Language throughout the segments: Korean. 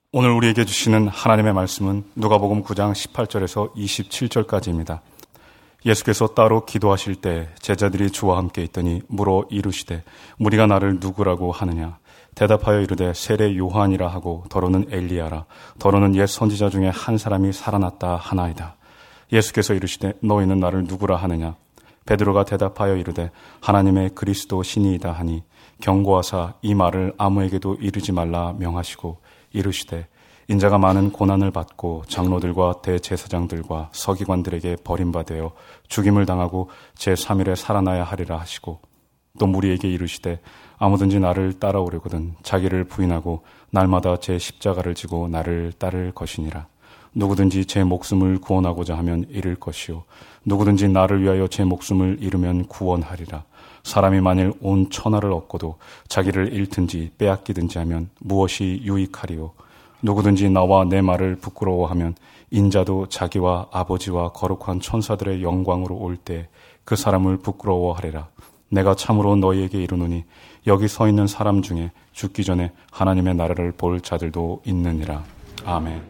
오늘 우리에게 주시는 하나님의 말씀은 누가복음 9장 18절에서 27절까지입니다. 예수께서 따로 기도하실 때 제자들이 주와 함께 있더니 물어 이르시되 무리가 나를 누구라고 하느냐? 대답하여 이르되 세례 요한이라 하고 더러는 엘리야라 더러는 옛 선지자 중에 한 사람이 살아났다 하나이다. 예수께서 이르시되 너희는 나를 누구라 하느냐? 베드로가 대답하여 이르되 하나님의 그리스도 신이이다 하니 경고하사 이 말을 아무에게도 이르지 말라 명하시고 이르시되 인자가 많은 고난을 받고 장로들과 대제사장들과 서기관들에게 버림받아 죽임을 당하고 제3일에 살아나야 하리라 하시고 또 무리에게 이르시되 아무든지 나를 따라오려거든 자기를 부인하고 날마다 제 십자가를 지고 나를 따를 것이니라. 누구든지 제 목숨을 구원하고자 하면 잃을 것이요 누구든지 나를 위하여 제 목숨을 잃으면 구원하리라. 사람이 만일 온 천하를 얻고도 자기를 잃든지 빼앗기든지 하면 무엇이 유익하리요? 누구든지 나와 내 말을 부끄러워하면 인자도 자기와 아버지와 거룩한 천사들의 영광으로 올 때 그 사람을 부끄러워하리라. 내가 참으로 너희에게 이르노니 여기 서 있는 사람 중에 죽기 전에 하나님의 나라를 볼 자들도 있느니라. 아멘.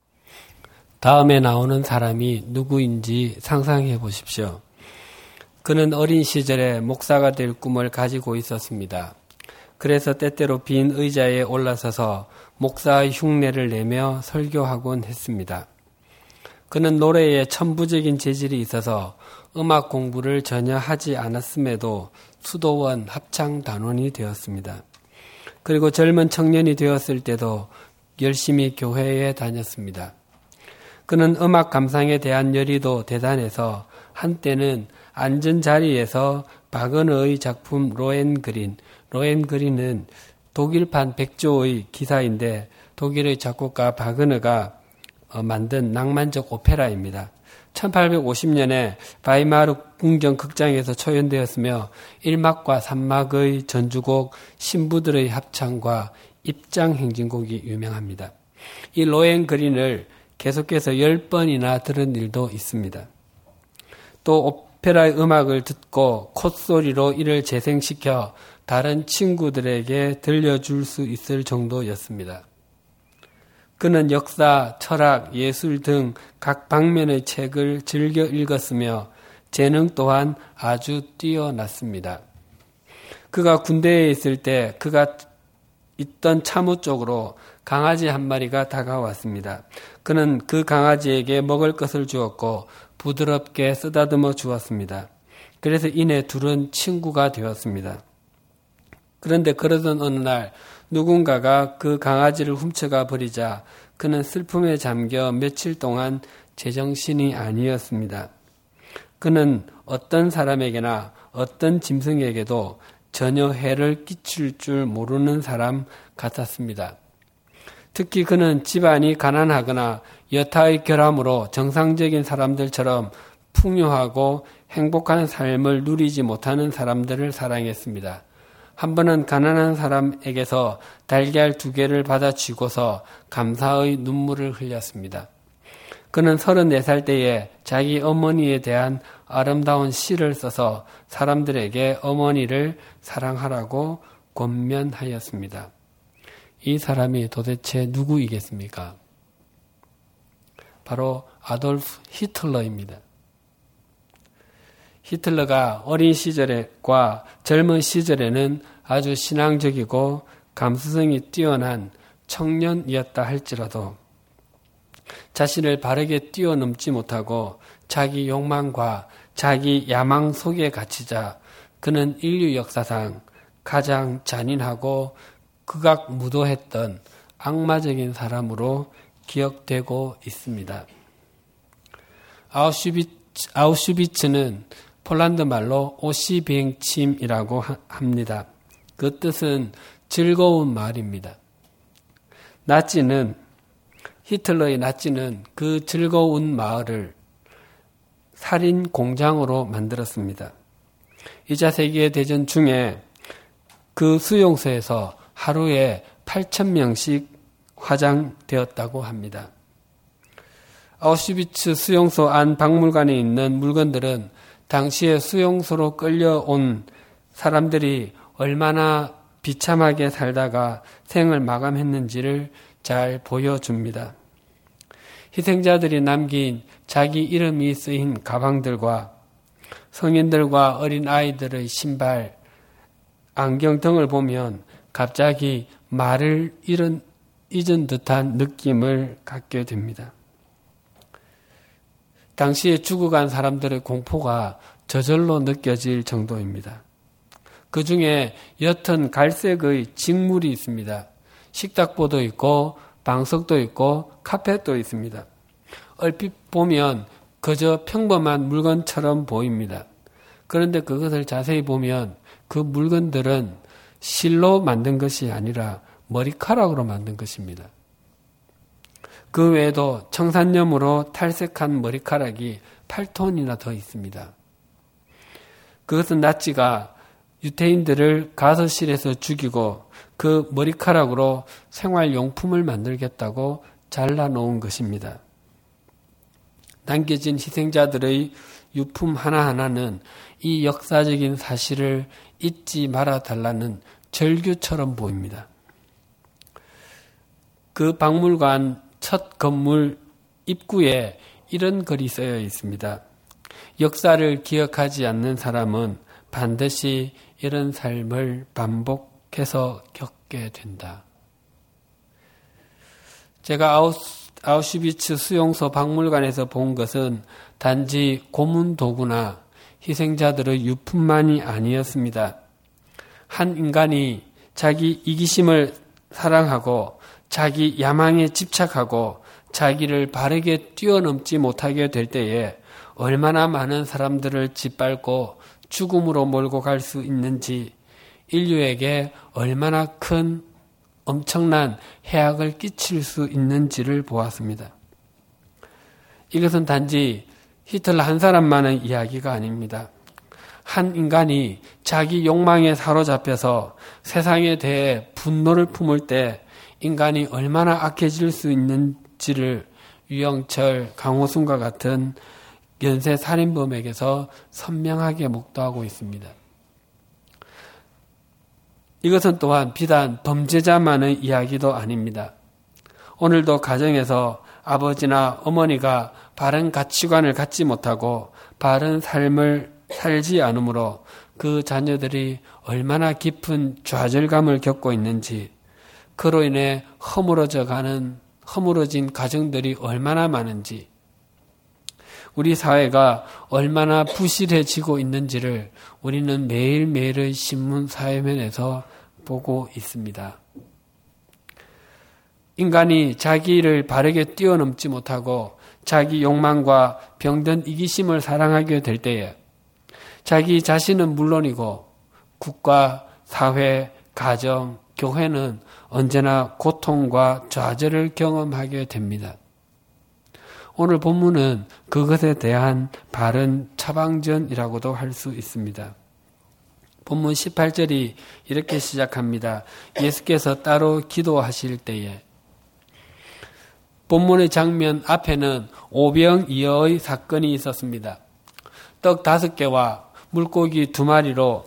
다음에 나오는 사람이 누구인지 상상해 보십시오. 그는 어린 시절에 목사가 될 꿈을 가지고 있었습니다. 그래서 때때로 빈 의자에 올라서서 목사의 흉내를 내며 설교하곤 했습니다. 그는 노래에 천부적인 재질이 있어서 음악 공부를 전혀 하지 않았음에도 수도원 합창단원이 되었습니다. 그리고 젊은 청년이 되었을 때도 열심히 교회에 다녔습니다. 그는 음악 감상에 대한 열의도 대단해서 한때는 앉은 자리에서 바그너의 작품 로엔그린은 독일판 백조의 기사인데 독일의 작곡가 바그너가 만든 낭만적 오페라입니다. 1850년에 바이마르 궁정 극장에서 초연되었으며 1막과 3막의 전주곡 신부들의 합창과 입장 행진곡이 유명합니다. 이 로엔그린을 계속해서 10번이나 들은 일도 있습니다. 또 오페라의 음악을 듣고 콧소리로 이를 재생시켜 다른 친구들에게 들려줄 수 있을 정도였습니다. 그는 역사, 철학, 예술 등 각 방면의 책을 즐겨 읽었으며 재능 또한 아주 뛰어났습니다. 그가 군대에 있을 때 그가 있던 차무 쪽으로 강아지 한 마리가 다가왔습니다. 그는 그 강아지에게 먹을 것을 주었고 부드럽게 쓰다듬어 주었습니다. 그래서 이내 둘은 친구가 되었습니다. 그런데 그러던 어느 날 누군가가 그 강아지를 훔쳐가 버리자 그는 슬픔에 잠겨 며칠 동안 제정신이 아니었습니다. 그는 어떤 사람에게나 어떤 짐승에게도 전혀 해를 끼칠 줄 모르는 사람 같았습니다. 특히 그는 집안이 가난하거나 여타의 결함으로 정상적인 사람들처럼 풍요하고 행복한 삶을 누리지 못하는 사람들을 사랑했습니다. 한 번은 가난한 사람에게서 달걀 2개를 받아 쥐고서 감사의 눈물을 흘렸습니다. 그는 34살 때에 자기 어머니에 대한 아름다운 시를 써서 사람들에게 어머니를 사랑하라고 권면하였습니다. 이 사람이 도대체 누구이겠습니까? 바로 아돌프 히틀러입니다. 히틀러가 어린 시절과 젊은 시절에는 아주 신앙적이고 감수성이 뛰어난 청년이었다 할지라도 자신을 바르게 뛰어넘지 못하고 자기 욕망과 자기 야망 속에 갇히자 그는 인류 역사상 가장 잔인하고 극악무도했던 악마적인 사람으로 기억되고 있습니다. 아우슈비츠는 폴란드 말로 오시비행침이라고 합니다. 그 뜻은 즐거운 말입니다. 히틀러의 나치는 그 즐거운 마을을 살인 공장으로 만들었습니다. 2차 세계대전 중에 그 수용소에서 하루에 8,000명씩 화장되었다고 합니다. 아우슈비츠 수용소 안 박물관에 있는 물건들은 당시에 수용소로 끌려온 사람들이 얼마나 비참하게 살다가 생을 마감했는지를 잘 보여줍니다. 희생자들이 남긴 자기 이름이 쓰인 가방들과 성인들과 어린 아이들의 신발, 안경 등을 보면 갑자기 말을 잊은 듯한 느낌을 갖게 됩니다. 당시에 죽어간 사람들의 공포가 저절로 느껴질 정도입니다. 그 중에 옅은 갈색의 직물이 있습니다. 식탁보도 있고 방석도 있고 카펫도 있습니다. 얼핏 보면 그저 평범한 물건처럼 보입니다. 그런데 그것을 자세히 보면 그 물건들은 실로 만든 것이 아니라 머리카락으로 만든 것입니다. 그 외에도 청산염으로 탈색한 머리카락이 8톤이나 더 있습니다. 그것은 나치가 유태인들을 가서실에서 죽이고 그 머리카락으로 생활용품을 만들겠다고 잘라놓은 것입니다. 남겨진 희생자들의 유품 하나하나는 이 역사적인 사실을 잊지 말아달라는 절규처럼 보입니다. 그 박물관 첫 건물 입구에 이런 글이 쓰여 있습니다. 역사를 기억하지 않는 사람은 반드시 이런 삶을 반복해서 겪게 된다. 제가 아우슈비츠 수용소 박물관에서 본 것은 단지 고문 도구나 희생자들의 유품만이 아니었습니다. 한 인간이 자기 이기심을 사랑하고 자기 야망에 집착하고 자기를 바르게 뛰어넘지 못하게 될 때에 얼마나 많은 사람들을 짓밟고 죽음으로 몰고 갈 수 있는지, 인류에게 얼마나 큰 엄청난 해악을 끼칠 수 있는지를 보았습니다. 이것은 단지 히틀러 한 사람만의 이야기가 아닙니다. 한 인간이 자기 욕망에 사로잡혀서 세상에 대해 분노를 품을 때 인간이 얼마나 악해질 수 있는지를 유영철, 강호순과 같은 연쇄 살인범에게서 선명하게 목도하고 있습니다. 이것은 또한 비단 범죄자만의 이야기도 아닙니다. 오늘도 가정에서 아버지나 어머니가 바른 가치관을 갖지 못하고 바른 삶을 살지 않으므로 그 자녀들이 얼마나 깊은 좌절감을 겪고 있는지, 그로 인해 허물어진 가정들이 얼마나 많은지, 우리 사회가 얼마나 부실해지고 있는지를 우리는 매일매일의 신문 사회면에서 보고 있습니다. 인간이 자기를 바르게 뛰어넘지 못하고 자기 욕망과 병든 이기심을 사랑하게 될 때에 자기 자신은 물론이고 국가, 사회, 가정, 교회는 언제나 고통과 좌절을 경험하게 됩니다. 오늘 본문은 그것에 대한 바른 처방전이라고도 할 수 있습니다. 본문 18절이 이렇게 시작합니다. 예수께서 따로 기도하실 때에. 본문의 장면 앞에는 오병이어의 사건이 있었습니다. 떡 5개와 물고기 2마리로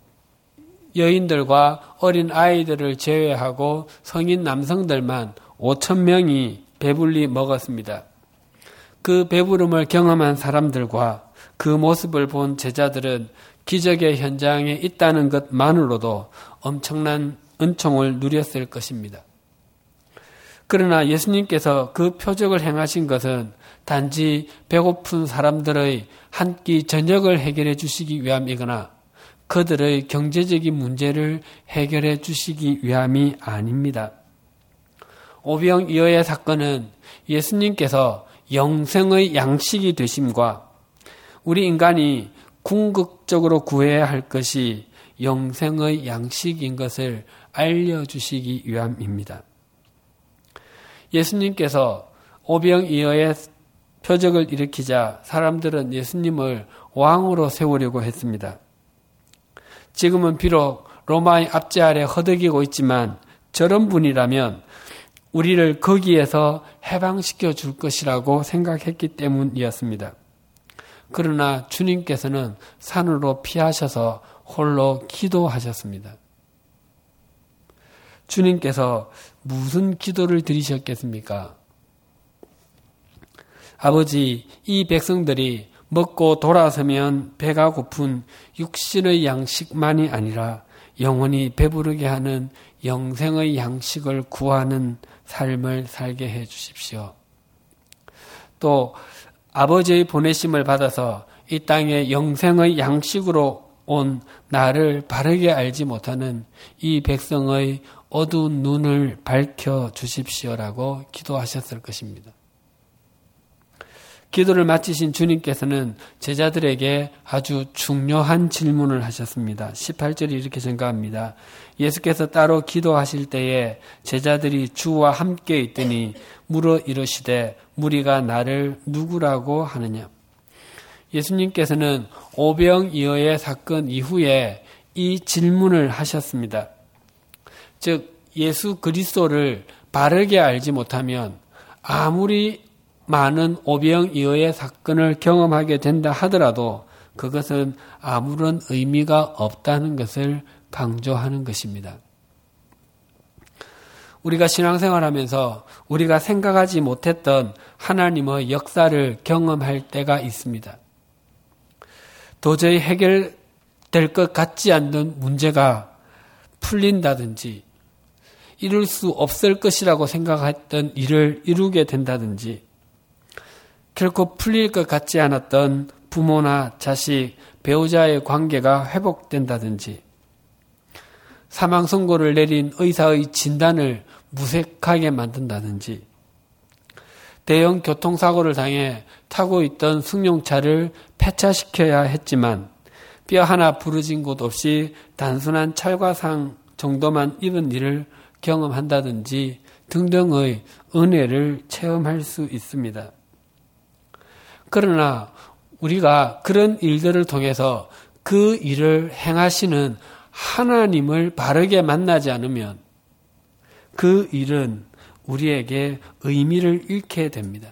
여인들과 어린 아이들을 제외하고 성인 남성들만 5,000명이 배불리 먹었습니다. 그 배부름을 경험한 사람들과 그 모습을 본 제자들은 기적의 현장에 있다는 것만으로도 엄청난 은총을 누렸을 것입니다. 그러나 예수님께서 그 표적을 행하신 것은 단지 배고픈 사람들의 한 끼 저녁을 해결해 주시기 위함이거나 그들의 경제적인 문제를 해결해 주시기 위함이 아닙니다. 오병이어의 사건은 예수님께서 영생의 양식이 되심과 우리 인간이 궁극적으로 구해야 할 것이 영생의 양식인 것을 알려주시기 위함입니다. 예수님께서 오병이어의 표적을 일으키자 사람들은 예수님을 왕으로 세우려고 했습니다. 지금은 비록 로마의 압제 아래 허덕이고 있지만 저런 분이라면 우리를 거기에서 해방시켜 줄 것이라고 생각했기 때문이었습니다. 그러나 주님께서는 산으로 피하셔서 홀로 기도하셨습니다. 주님께서 무슨 기도를 드리셨겠습니까? 아버지, 이 백성들이 먹고 돌아서면 배가 고픈 육신의 양식만이 아니라 영원히 배부르게 하는 영생의 양식을 구하는 삶을 살게 해 주십시오. 또 아버지의 보내심을 받아서 이 땅에 영생의 양식으로 온 나를 바르게 알지 못하는 이 백성의 어두운 눈을 밝혀 주십시오라고 기도하셨을 것입니다. 기도를 마치신 주님께서는 제자들에게 아주 중요한 질문을 하셨습니다. 18절이 이렇게 증가합니다. 예수께서 따로 기도하실 때에 제자들이 주와 함께 있더니 물어 이르시되 무리가 나를 누구라고 하느냐. 예수님께서는 오병이어의 사건 이후에 이 질문을 하셨습니다. 즉 예수 그리스도를 바르게 알지 못하면 아무리 많은 오병이어의 사건을 경험하게 된다 하더라도 그것은 아무런 의미가 없다는 것을 강조하는 것입니다. 우리가 신앙생활하면서 우리가 생각하지 못했던 하나님의 역사를 경험할 때가 있습니다. 도저히 해결될 것 같지 않는 문제가 풀린다든지 이룰 수 없을 것이라고 생각했던 일을 이루게 된다든지 결코 풀릴 것 같지 않았던 부모나 자식, 배우자의 관계가 회복된다든지 사망 선고를 내린 의사의 진단을 무색하게 만든다든지 대형 교통사고를 당해 타고 있던 승용차를 폐차시켜야 했지만 뼈 하나 부러진 곳 없이 단순한 찰과상 정도만 입은 일을 경험한다든지 등등의 은혜를 체험할 수 있습니다. 그러나 우리가 그런 일들을 통해서 그 일을 행하시는 하나님을 바르게 만나지 않으면 그 일은 우리에게 의미를 잃게 됩니다.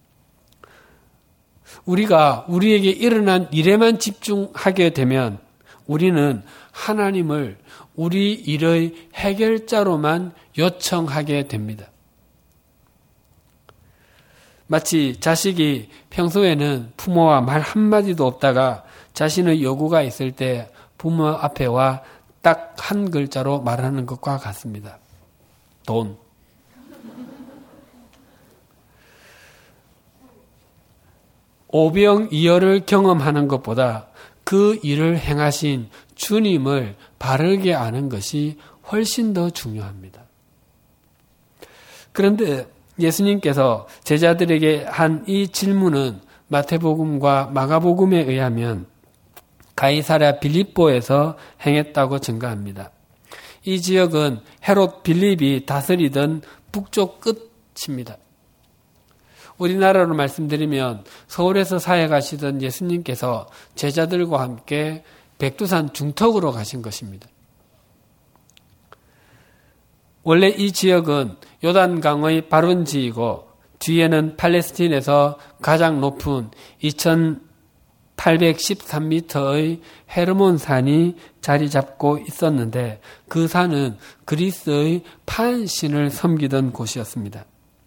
우리가 우리에게 일어난 일에만 집중하게 되면 우리는 하나님을 우리 일의 해결자로만 요청하게 됩니다. 마치 자식이 평소에는 부모와 말 한마디도 없다가 자신의 요구가 있을 때 부모 앞에 와 딱 한 글자로 말하는 것과 같습니다. 돈. 오병이어를 경험하는 것보다 그 일을 행하신 주님을 바르게 아는 것이 훨씬 더 중요합니다. 그런데 예수님께서 제자들에게 한 이 질문은 마태복음과 마가복음에 의하면 가이사랴 빌립보에서 행했다고 증가합니다. 이 지역은 헤롯 빌립이 다스리던 북쪽 끝입니다. 우리나라로 말씀드리면 서울에서 사해 가시던 예수님께서 제자들과 함께 백두산 중턱으로 가신 것입니다. 원래 이 지역은 요단강의 발원지이고 뒤에는 팔레스틴에서 가장 높은 2813m의 헤르몬 산이 자리 잡고 있었는데 그 산은 그리스의 판신을 섬기던 곳이었습니다.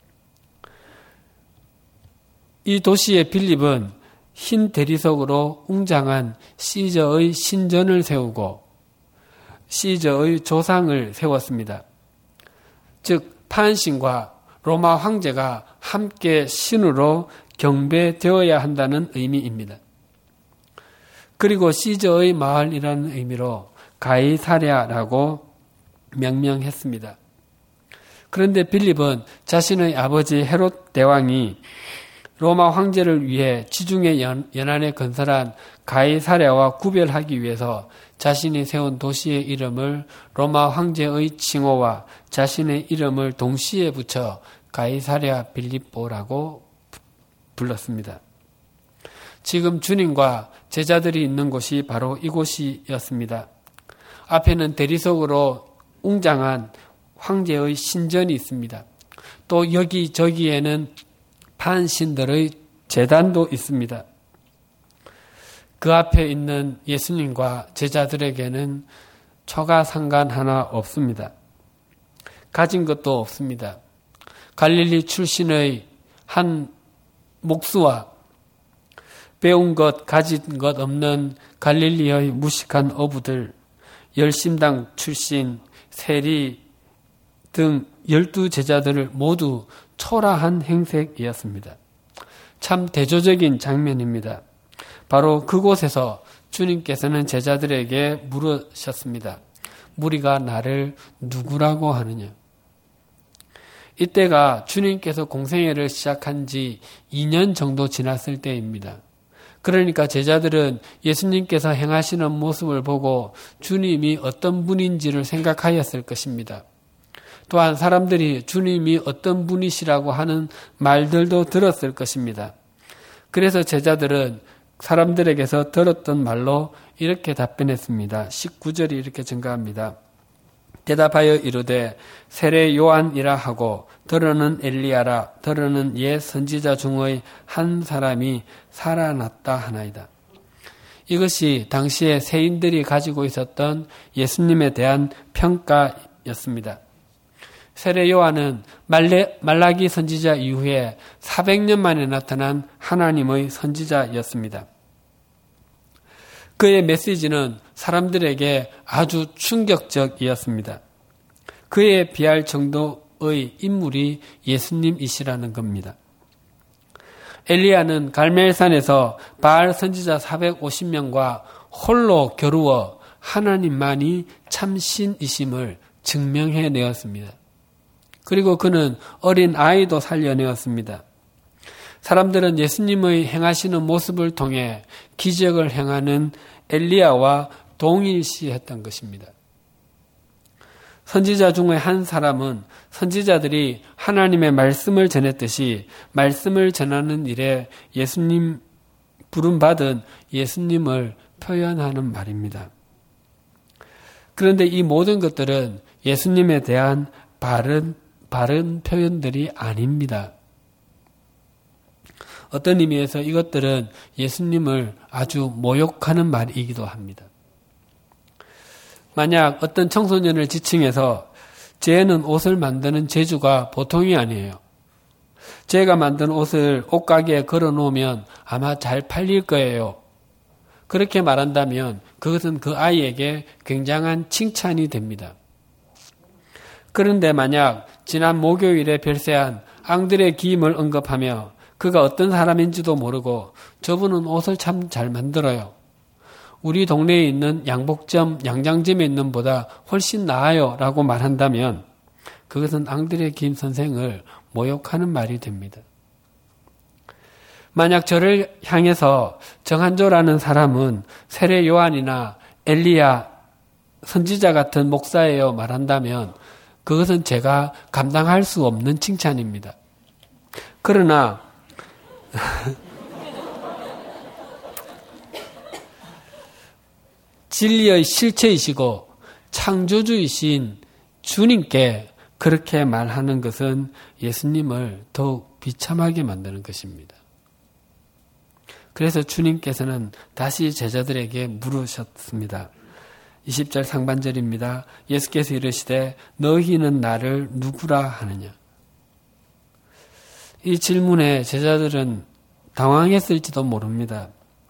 이 도시의 빌립은 흰 대리석으로 웅장한 시저의 신전을 세우고 시저의 조상을 세웠습니다. 즉 판신과 로마 황제가 함께 신으로 경배되어야 한다는 의미입니다. 그리고 시저의 마을이라는 의미로 가이사랴라고 명명했습니다. 그런데 빌립은 자신의 아버지 헤롯 대왕이 로마 황제를 위해 지중해 연안에 건설한 가이사랴와 구별하기 위해서 자신이 세운 도시의 이름을 로마 황제의 칭호와 자신의 이름을 동시에 붙여 가이사랴 빌립보라고 불렀습니다. 지금 주님과 제자들이 있는 곳이 바로 이곳이었습니다. 앞에는 대리석으로 웅장한 황제의 신전이 있습니다. 또 여기저기에는 판신들의 제단도 있습니다. 그 앞에 있는 예수님과 제자들에게는 초가 상관 하나 없습니다. 가진 것도 없습니다. 갈릴리 출신의 한 목수와 배운 것, 가진 것 없는 갈릴리의 무식한 어부들, 열심당 출신, 세리 등 12제자들을 모두 초라한 행색이었습니다. 참 대조적인 장면입니다. 바로 그곳에서 주님께서는 제자들에게 물으셨습니다. 무리가 나를 누구라고 하느냐? 이때가 주님께서 공생애를 시작한 지 2년 정도 지났을 때입니다. 그러니까 제자들은 예수님께서 행하시는 모습을 보고 주님이 어떤 분인지를 생각하였을 것입니다. 또한 사람들이 주님이 어떤 분이시라고 하는 말들도 들었을 것입니다. 그래서 제자들은 사람들에게서 들었던 말로 이렇게 답변했습니다. 19절이 이렇게 증가합니다. 대답하여 이르되 세례 요한이라 하고 더러는 엘리야라 더러는 옛 선지자 중의 한 사람이 살아났다 하나이다. 이것이 당시에 세인들이 가지고 있었던 예수님에 대한 평가였습니다. 세례 요한은 말라기 선지자 이후에 400년 만에 나타난 하나님의 선지자였습니다. 그의 메시지는 사람들에게 아주 충격적이었습니다. 그에 비할 정도의 인물이 예수님이시라는 겁니다. 엘리야는 갈멜산에서 바알 선지자 450명과 홀로 겨루어 하나님만이 참신이심을 증명해내었습니다. 그리고 그는 어린 아이도 살려내었습니다. 사람들은 예수님의 행하시는 모습을 통해 기적을 행하는 엘리야와 동일시했던 것입니다. 선지자 중의 한 사람은 선지자들이 하나님의 말씀을 전했듯이 말씀을 전하는 일에 예수님 부름받은 예수님을 표현하는 말입니다. 그런데 이 모든 것들은 예수님에 대한 바른 표현들이 아닙니다. 어떤 의미에서 이것들은 예수님을 아주 모욕하는 말이기도 합니다. 만약 어떤 청소년을 지칭해서 쟤는 옷을 만드는 재주가 보통이 아니에요. 쟤가 만든 옷을 옷가게에 걸어놓으면 아마 잘 팔릴 거예요. 그렇게 말한다면 그것은 그 아이에게 굉장한 칭찬이 됩니다. 그런데 만약 지난 목요일에 별세한 앙드레 김을 언급하며 그가 어떤 사람인지도 모르고 저분은 옷을 참 잘 만들어요. 우리 동네에 있는 양복점, 양장점에 있는 보다 훨씬 나아요 라고 말한다면 그것은 앙드레 김 선생을 모욕하는 말이 됩니다. 만약 저를 향해서 정한조라는 사람은 세례 요한이나 엘리야 선지자 같은 목사예요 말한다면 그것은 제가 감당할 수 없는 칭찬입니다. 그러나 진리의 실체이시고 창조주이신 주님께 그렇게 말하는 것은 예수님을 더욱 비참하게 만드는 것입니다. 그래서 주님께서는 다시 제자들에게 물으셨습니다. 20절 상반절입니다. 예수께서 이르시되 너희는 나를 누구라 하느냐. 이 질문에 제자들은 당황했을지도 모릅니다.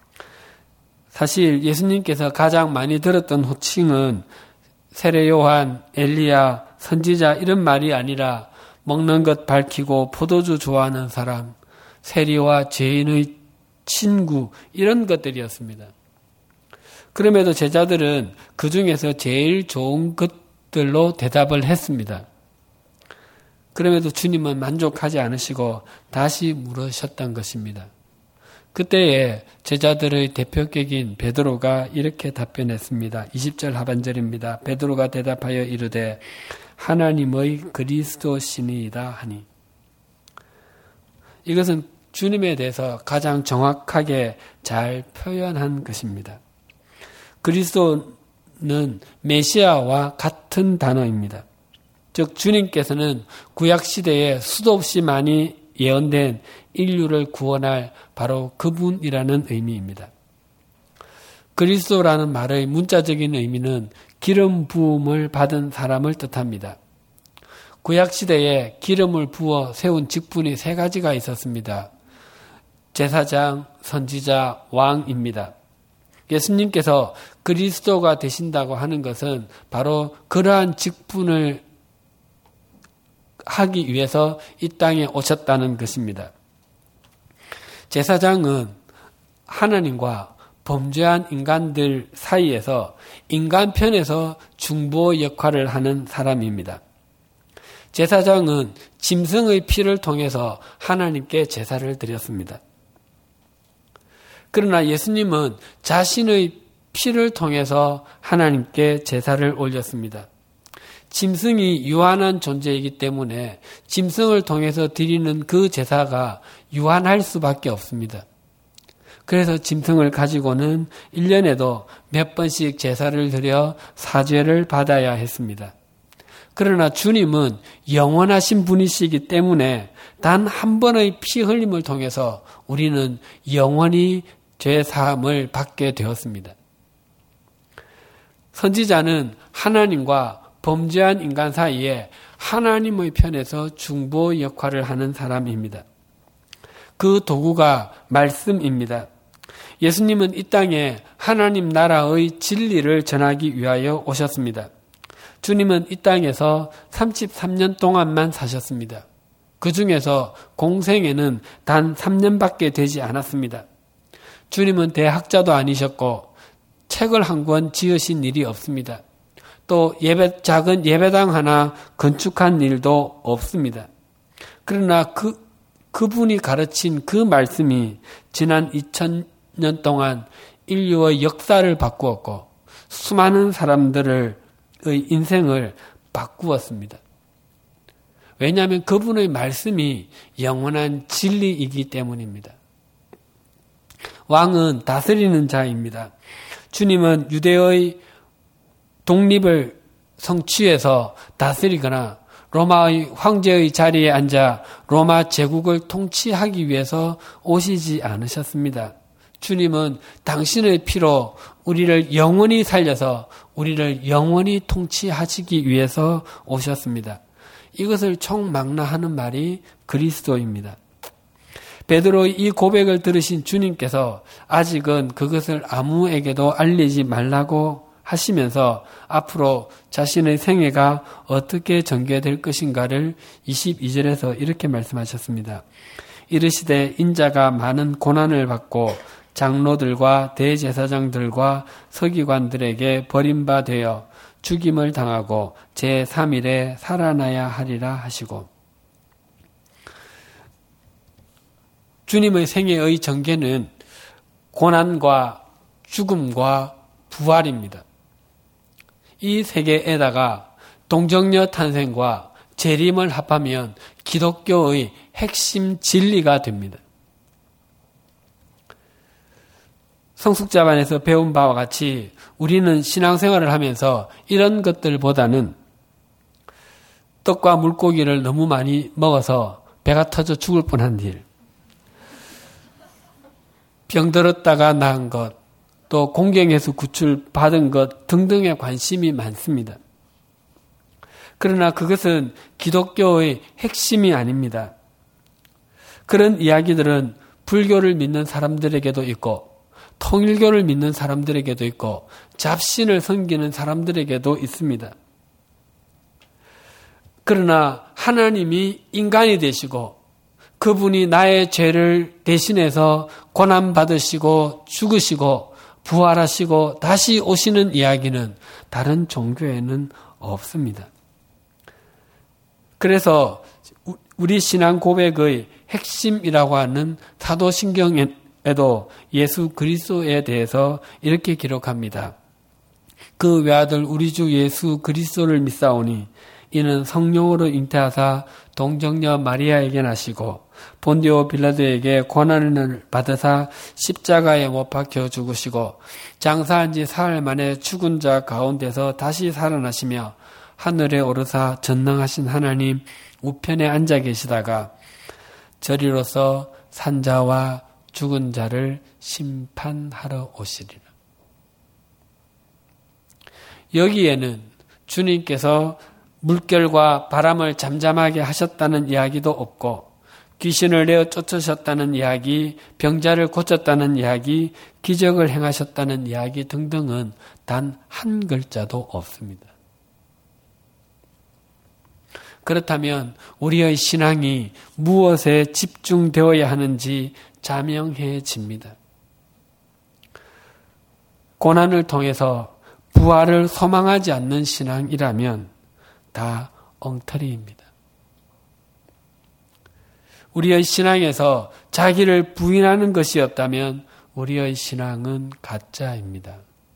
사실 예수님께서 가장 많이 들었던 호칭은 세례 요한, 엘리야, 선지자 이런 말이 아니라 먹는 것 밝히고 포도주 좋아하는 사람, 세리와 죄인의 친구 이런 것들이었습니다. 그럼에도 제자들은 그 중에서 제일 좋은 것들로 대답을 했습니다. 그럼에도 주님은 만족하지 않으시고 다시 물으셨던 것입니다. 그때에 제자들의 대표격인 베드로가 이렇게 답변했습니다. 20절 하반절입니다. 베드로가 대답하여 이르되 하나님의 그리스도시니이다 하니. 이것은 주님에 대해서 가장 정확하게 잘 표현한 것입니다. 그리스도는 메시아와 같은 단어입니다. 즉 주님께서는 구약시대에 수도 없이 많이 예언된 인류를 구원할 바로 그분이라는 의미입니다. 그리스도라는 말의 문자적인 의미는 기름 부음을 받은 사람을 뜻합니다. 구약시대에 기름을 부어 세운 직분이 3가지가 있었습니다. 제사장, 선지자, 왕입니다. 예수님께서 그리스도가 되신다고 하는 것은 바로 그러한 직분을 하기 위해서 이 땅에 오셨다는 것입니다. 제사장은 하나님과 범죄한 인간들 사이에서 인간 편에서 중보 역할을 하는 사람입니다. 제사장은 짐승의 피를 통해서 하나님께 제사를 드렸습니다. 그러나 예수님은 자신의 피를 통해서 하나님께 제사를 올렸습니다. 짐승이 유한한 존재이기 때문에 짐승을 통해서 드리는 그 제사가 유한할 수밖에 없습니다. 그래서 짐승을 가지고는 1년에도 몇 번씩 제사를 드려 사죄를 받아야 했습니다. 그러나 주님은 영원하신 분이시기 때문에 단 한 번의 피 흘림을 통해서 우리는 영원히 죄 사함을 받게 되었습니다. 선지자는 하나님과 범죄한 인간 사이에 하나님의 편에서 중보 역할을 하는 사람입니다. 그 도구가 말씀입니다. 예수님은 이 땅에 하나님 나라의 진리를 전하기 위하여 오셨습니다. 주님은 이 땅에서 33년 동안만 사셨습니다. 그 중에서 공생에는 단 3년밖에 되지 않았습니다. 주님은 대학자도 아니셨고 책을 한 권 지으신 일이 없습니다. 또 작은 예배당 하나 건축한 일도 없습니다. 그러나 그분이 가르친 그 말씀이 지난 2000년 동안 인류의 역사를 바꾸었고 수많은 사람들의 인생을 바꾸었습니다. 왜냐하면 그분의 말씀이 영원한 진리이기 때문입니다. 왕은 다스리는 자입니다. 주님은 유대의 독립을 성취해서 다스리거나 로마의 황제의 자리에 앉아 로마 제국을 통치하기 위해서 오시지 않으셨습니다. 주님은 당신의 피로 우리를 영원히 살려서 우리를 영원히 통치하시기 위해서 오셨습니다. 이것을 총망라하는 말이 그리스도입니다. 베드로의 이 고백을 들으신 주님께서 아직은 그것을 아무에게도 알리지 말라고 하시면서 앞으로 자신의 생애가 어떻게 전개될 것인가를 22절에서 이렇게 말씀하셨습니다. 이르시되 인자가 많은 고난을 받고 장로들과 대제사장들과 서기관들에게 버림받아 죽임을 당하고 제3일에 살아나야 하리라 하시고, 주님의 생애의 전개는 고난과 죽음과 부활입니다. 이 세 개에다가 동정녀 탄생과 재림을 합하면 기독교의 핵심 진리가 됩니다. 성숙자반에서 배운 바와 같이 우리는 신앙생활을 하면서 이런 것들보다는 떡과 물고기를 너무 많이 먹어서 배가 터져 죽을 뻔한 일, 병들었다가 나은 것, 또 공경에서 구출받은 것 등등에 관심이 많습니다. 그러나 그것은 기독교의 핵심이 아닙니다. 그런 이야기들은 불교를 믿는 사람들에게도 있고 통일교를 믿는 사람들에게도 있고 잡신을 섬기는 사람들에게도 있습니다. 그러나 하나님이 인간이 되시고 그분이 나의 죄를 대신해서 고난받으시고 죽으시고 부활하시고 다시 오시는 이야기는 다른 종교에는 없습니다. 그래서 우리 신앙 고백의 핵심이라고 하는 사도신경에도 예수 그리스도에 대해서 이렇게 기록합니다. 그 외아들 우리 주 예수 그리스도를 믿사오니 이는 성령으로 잉태하사 동정녀 마리아에게 나시고 본디오 빌라도에게 고난을 받으사 십자가에 못 박혀 죽으시고 장사한 지 사흘 만에 죽은 자 가운데서 다시 살아나시며 하늘에 오르사 전능하신 하나님 우편에 앉아 계시다가 저리로서 산자와 죽은 자를 심판하러 오시리라. 여기에는 주님께서 물결과 바람을 잠잠하게 하셨다는 이야기도 없고 귀신을 내어 쫓으셨다는 이야기, 병자를 고쳤다는 이야기, 기적을 행하셨다는 이야기 등등은 단 한 글자도 없습니다. 그렇다면 우리의 신앙이 무엇에 집중되어야 하는지 자명해집니다. 고난을 통해서 부활을 소망하지 않는 신앙이라면 다 엉터리입니다. 우리의 신앙에서 자기를 부인하는 것이 없다면 우리의 신앙은 가짜입니다.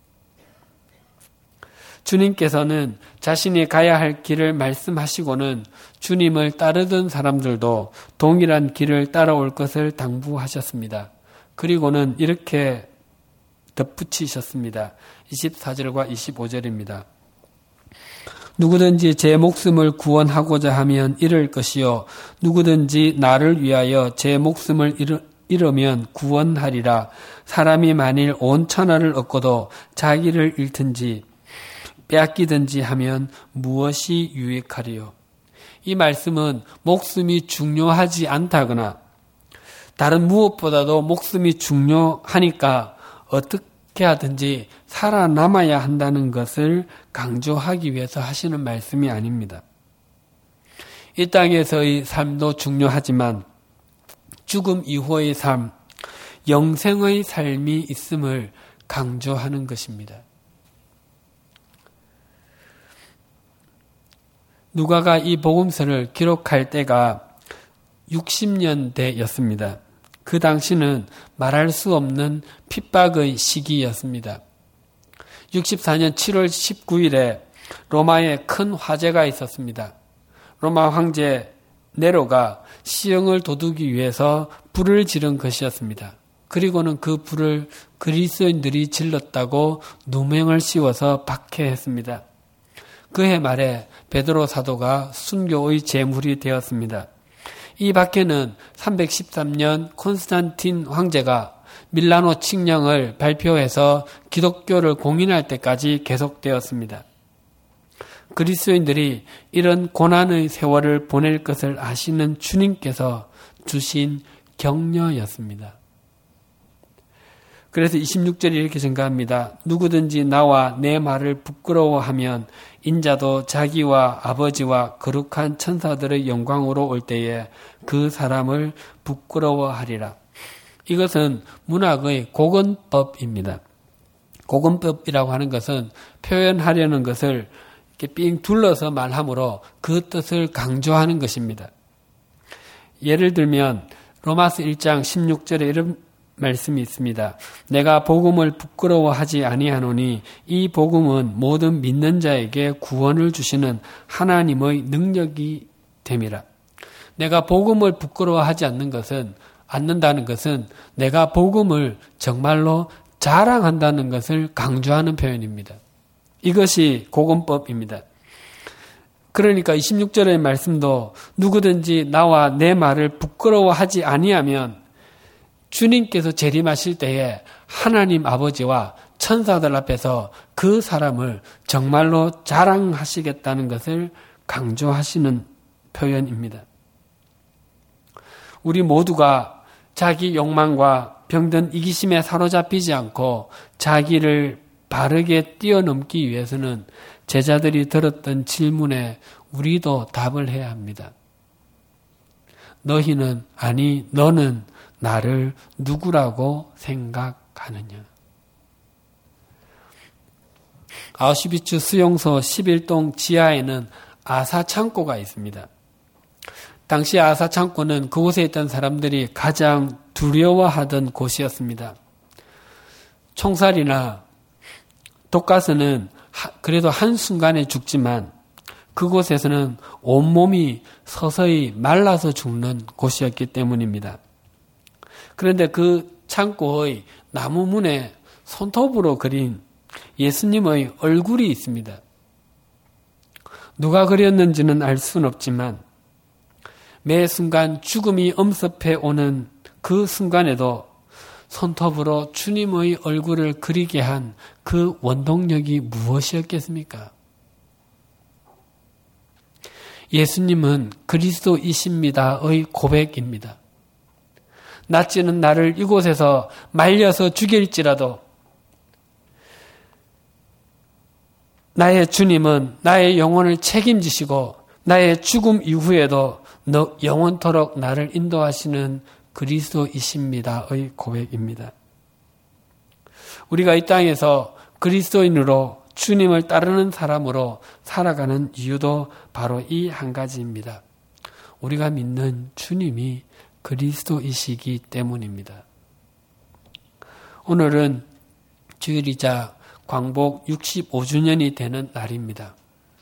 주님께서는 자신이 가야 할 길을 말씀하시고는 주님을 따르던 사람들도 동일한 길을 따라올 것을 당부하셨습니다. 그리고는 이렇게 덧붙이셨습니다. 24절과 25절입니다. 누구든지 제 목숨을 구원하고자 하면 잃을 것이요 누구든지 나를 위하여 제 목숨을 잃으면 구원하리라. 사람이 만일 온 천하를 얻고도 자기를 잃든지 빼앗기든지 하면 무엇이 유익하리요. 이 말씀은 목숨이 중요하지 않다거나 다른 무엇보다도 목숨이 중요하니까 어떻게 하든지 살아남아야 한다는 것을 강조하기 위해서 하시는 말씀이 아닙니다. 이 땅에서의 삶도 중요하지만 죽음 이후의 삶, 영생의 삶이 있음을 강조하는 것입니다. 누가가 이 복음서를 기록할 때가 60년대였습니다. 그 당시는 말할 수 없는 핍박의 시기였습니다. 64년 7월 19일에 로마에 큰 화재가 있었습니다. 로마 황제 네로가 시형을 돋우기 위해서 불을 지른 것이었습니다. 그리고는 그 불을 그리스도인들이 질렀다고 누명을 씌워서 박해했습니다. 그해 말에 베드로 사도가 순교의 제물이 되었습니다. 이 박해는 313년 콘스탄틴 황제가 밀라노 칙령을 발표해서 기독교를 공인할 때까지 계속되었습니다. 그리스도인들이 이런 고난의 세월을 보낼 것을 아시는 주님께서 주신 격려였습니다. 그래서 26절이 이렇게 증가합니다. 누구든지 나와 내 말을 부끄러워하면 인자도 자기와 아버지와 거룩한 천사들의 영광으로 올 때에 그 사람을 부끄러워하리라. 이것은 문학의 고건법입니다. 고건법이라고 하는 것은 표현하려는 것을 이렇게 삥 둘러서 말하므로 그 뜻을 강조하는 것입니다. 예를 들면 로마서 1장 16절에 이런 말씀이 있습니다. 내가 복음을 부끄러워하지 아니하노니 이 복음은 모든 믿는 자에게 구원을 주시는 하나님의 능력이 됨이라. 내가 복음을 부끄러워하지 않는다는 것은 내가 복음을 정말로 자랑한다는 것을 강조하는 표현입니다. 이것이 고건법입니다. 그러니까 26절의 말씀도 누구든지 나와 내 말을 부끄러워하지 아니하면 주님께서 재림하실 때에 하나님 아버지와 천사들 앞에서 그 사람을 정말로 자랑하시겠다는 것을 강조하시는 표현입니다. 우리 모두가 자기 욕망과 병든 이기심에 사로잡히지 않고 자기를 바르게 뛰어넘기 위해서는 제자들이 들었던 질문에 우리도 답을 해야 합니다. 너희는, 아니 너는 나를 누구라고 생각하느냐? 아우슈비츠 수용소 11동 지하에는 아사창고가 있습니다. 당시 아사창고는 그곳에 있던 사람들이 가장 두려워하던 곳이었습니다. 총살이나 독가스는 그래도 한순간에 죽지만 그곳에서는 온몸이 서서히 말라서 죽는 곳이었기 때문입니다. 그런데 그 창고의 나무 문에 손톱으로 그린 예수님의 얼굴이 있습니다. 누가 그렸는지는 알 수는 없지만 매 순간 죽음이 엄습해 오는 그 순간에도 손톱으로 주님의 얼굴을 그리게 한 그 원동력이 무엇이었겠습니까? 예수님은 그리스도이십니다의 고백입니다. 나치는 나를 이곳에서 말려서 죽일지라도 나의 주님은 나의 영혼을 책임지시고 나의 죽음 이후에도 영원토록 나를 인도하시는 그리스도이십니다의 고백입니다. 우리가 이 땅에서 그리스도인으로 주님을 따르는 사람으로 살아가는 이유도 바로 이 한 가지입니다. 우리가 믿는 주님이 그리스도이시기 때문입니다. 오늘은 주일이자 광복 65주년이 되는 날입니다.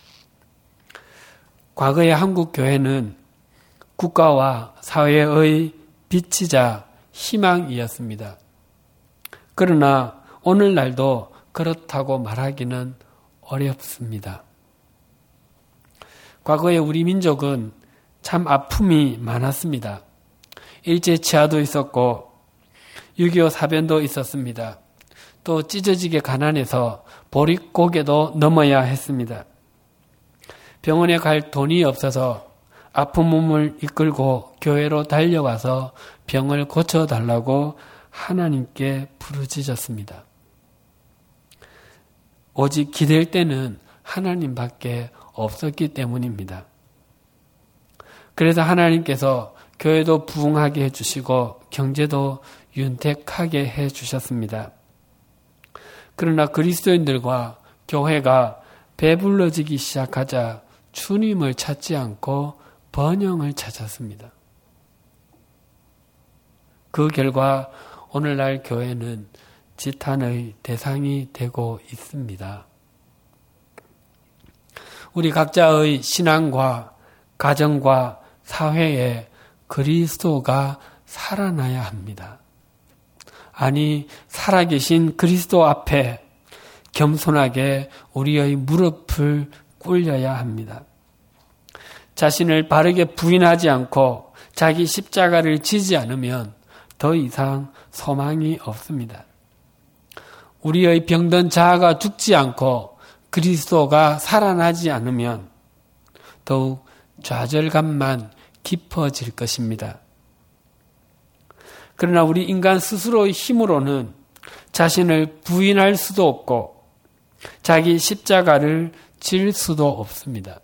과거의 한국 교회는 국가와 사회의 빛이자 희망이었습니다. 그러나 오늘날도 그렇다고 말하기는 어렵습니다. 과거에 우리 민족은 참 아픔이 많았습니다. 일제치하도 있었고 6.25 사변도 있었습니다. 또 찢어지게 가난해서 보릿고개도 넘어야 했습니다. 병원에 갈 돈이 없어서 아픈 몸을 이끌고 교회로 달려와서 병을 고쳐달라고 하나님께 부르짖었습니다. 오직 기댈 때는 하나님밖에 없었기 때문입니다. 그래서 하나님께서 교회도 부흥하게 해주시고 경제도 윤택하게 해주셨습니다. 그러나 그리스도인들과 교회가 배불러지기 시작하자 주님을 찾지 않고 번영을 찾았습니다. 그 결과 오늘날 교회는 지탄의 대상이 되고 있습니다. 우리 각자의 신앙과 가정과 사회에 그리스도가 살아나야 합니다. 아니, 살아계신 그리스도 앞에 겸손하게 우리의 무릎을 꿇려야 합니다. 자신을 바르게 부인하지 않고 자기 십자가를 지지 않으면 더 이상 소망이 없습니다. 우리의 병든 자아가 죽지 않고 그리스도가 살아나지 않으면 더욱 좌절감만 깊어질 것입니다. 그러나 우리 인간 스스로의 힘으로는 자신을 부인할 수도 없고 자기 십자가를 질 수도 없습니다.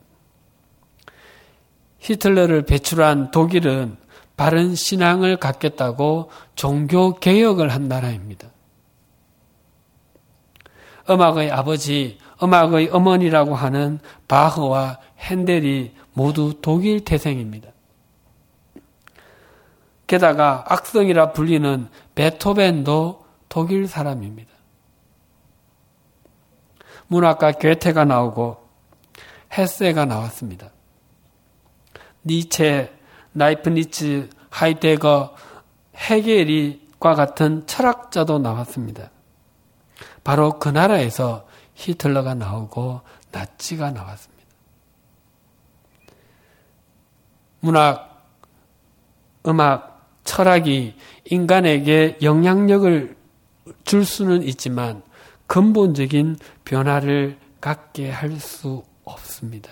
히틀러를 배출한 독일은 바른 신앙을 갖겠다고 종교 개혁을 한 나라입니다. 음악의 아버지, 음악의 어머니라고 하는 바흐와 핸델이 모두 독일 태생입니다. 게다가 악성이라 불리는 베토벤도 독일 사람입니다. 문학가 괴테가 나오고 헤세가 나왔습니다. 니체, 라이프니츠, 하이데거, 헤겔과 같은 철학자도 나왔습니다. 바로 그 나라에서 히틀러가 나오고 나치가 나왔습니다. 문학, 음악, 철학이 인간에게 영향력을 줄 수는 있지만 근본적인 변화를 갖게 할 수 없습니다.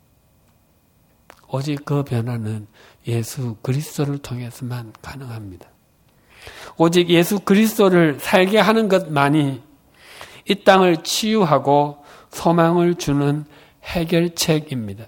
오직 그 변화는 예수 그리스도를 통해서만 가능합니다. 오직 예수 그리스도를 살게 하는 것만이 이 땅을 치유하고 소망을 주는 해결책입니다.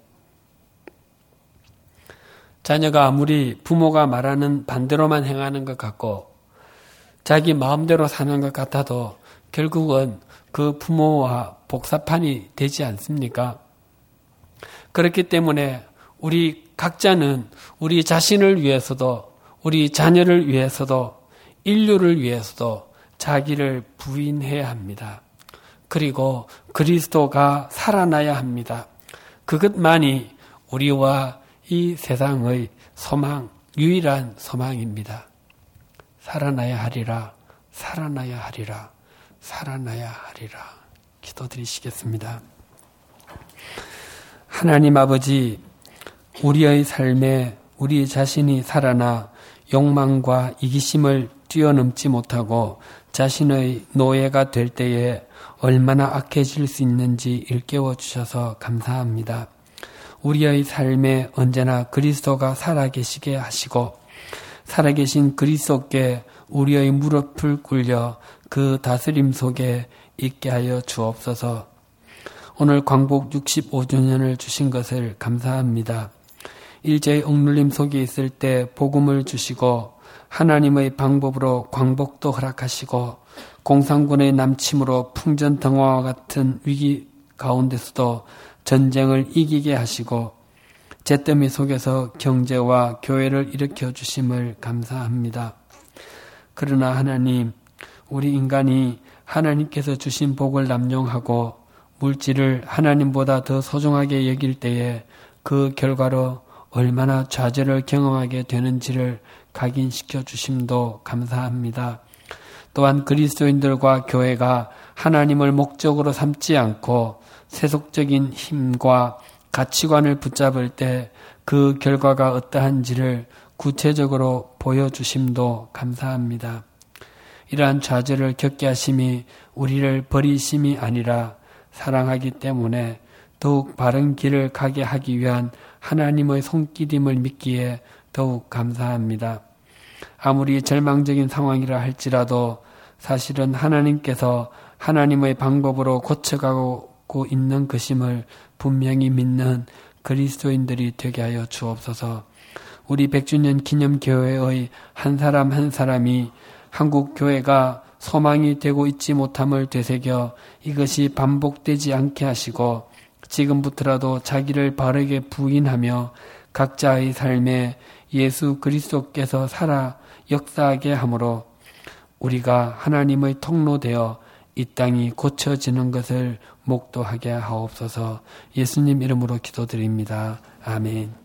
자녀가 아무리 부모가 말하는 반대로만 행하는 것 같고 자기 마음대로 사는 것 같아도 결국은 그 부모와 복사판이 되지 않습니까? 그렇기 때문에 우리 각자는 우리 자신을 위해서도 우리 자녀를 위해서도 인류를 위해서도 자기를 부인해야 합니다. 그리고 그리스도가 살아나야 합니다. 그것만이 우리와 이 세상의 소망, 유일한 소망입니다. 살아나야 하리라, 살아나야 하리라, 살아나야 하리라. 기도드리시겠습니다. 하나님 아버지, 우리의 삶에 우리 자신이 살아나 욕망과 이기심을 뛰어넘지 못하고 자신의 노예가 될 때에 얼마나 악해질 수 있는지 일깨워 주셔서 감사합니다. 우리의 삶에 언제나 그리스도가 살아계시게 하시고 살아계신 그리스도께 우리의 무릎을 꿇려 그 다스림 속에 있게 하여 주옵소서. 오늘 광복 65주년을 주신 것을 감사합니다. 일제의 억눌림 속에 있을 때 복음을 주시고 하나님의 방법으로 광복도 허락하시고 공산군의 남침으로 풍전등화와 같은 위기 가운데서도 전쟁을 이기게 하시고 잿더미 속에서 경제와 교회를 일으켜 주심을 감사합니다. 그러나 하나님, 우리 인간이 하나님께서 주신 복을 남용하고 물질을 하나님보다 더 소중하게 여길 때에 그 결과로 얼마나 좌절을 경험하게 되는지를 각인시켜 주심도 감사합니다. 또한 그리스도인들과 교회가 하나님을 목적으로 삼지 않고 세속적인 힘과 가치관을 붙잡을 때 그 결과가 어떠한지를 구체적으로 보여주심도 감사합니다. 이러한 좌절을 겪게 하심이 우리를 버리심이 아니라 사랑하기 때문에 더욱 바른 길을 가게 하기 위한 하나님의 손길임을 믿기에 더욱 감사합니다. 아무리 절망적인 상황이라 할지라도 사실은 하나님께서 하나님의 방법으로 고쳐가고 있는 것임을 분명히 믿는 그리스도인들이 되게 하여 주옵소서. 우리 100주년 기념교회의 한 사람 한 사람이 한국 교회가 소망이 되고 있지 못함을 되새겨 이것이 반복되지 않게 하시고 지금부터라도 자기를 바르게 부인하며 각자의 삶에 예수 그리스도께서 살아 역사하게 하므로 우리가 하나님의 통로되어 이 땅이 고쳐지는 것을 목도하게 하옵소서. 예수님 이름으로 기도드립니다. 아멘.